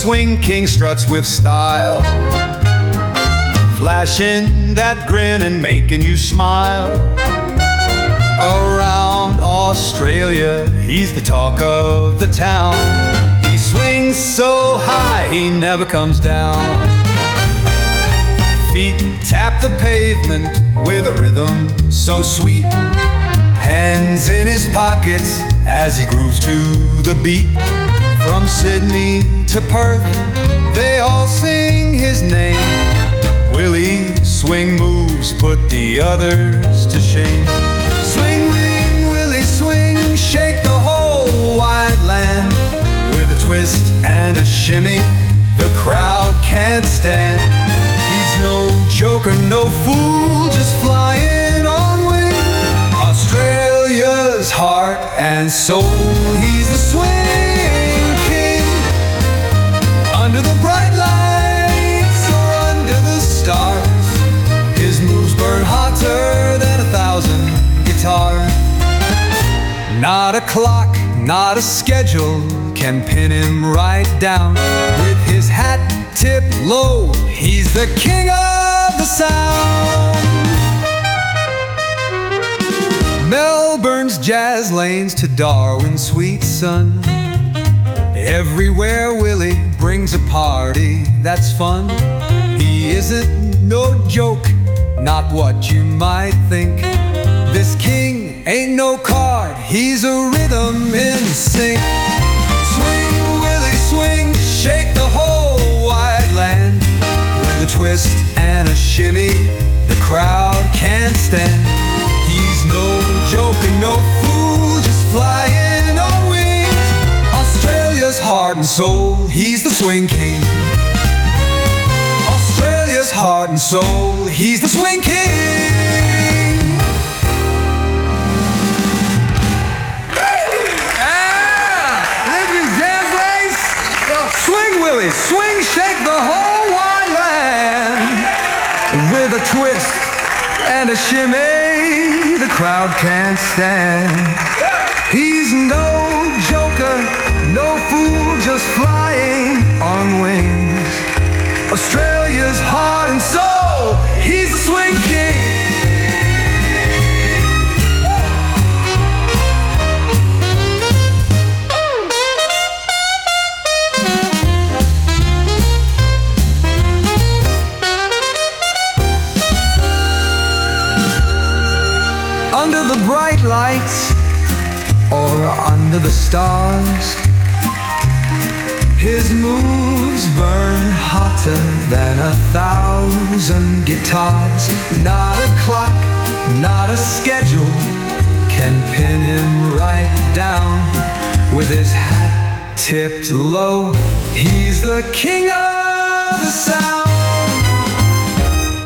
swing king struts with style, flashing that grin and making you smile. Around Australia, he's the talk of the town. He swings so high, he never comes down. Feet tap the pavement with a rhythm so sweet. Hands in his pockets as he grooves to the beat. From Sydney to Perth, they all sing his name. Willie swing moves put the others to shame. Swing, ring, Willie swing, shake the whole wide land. With a twist and a shimmy, the crowd can't stand. He's no joker, no fool, just flying on wing. Australia's heart and soul, he's the swing king. Under the bright lights or under the stars, his moves burn hotter than 1,000 guitars. Not a clock, not a schedule can pin him right down. With his hat tipped low, he's the king of the sound. Melbourne's jazz lanes to Darwin's sweet sun. Everywhere Willie brings a party that's fun. He isn't no joke, not what you might think. This king ain't no card, he's a rhythm in sync. Swing, Willie, swing, shake the whole wide land. With a twist and a shimmy, the crowd can't stand. He's no joker, no fool, just flying on wings. Australia's heart and soul, he's the swing king. Australia's heart and soul, he's the swing king. Swing, Willie, swing, shake the whole wide land. With a twist and a shimmy, the crowd can't stand. He's no joker, no fool, just flying on wings. Australia's heart and soul, he's the swing king. Under the bright lights or under the stars, his moves burn hotter than 1,000 guitars. Not a clock, not a schedule can pin him right down. With his hat tipped low, he's the king of the sound.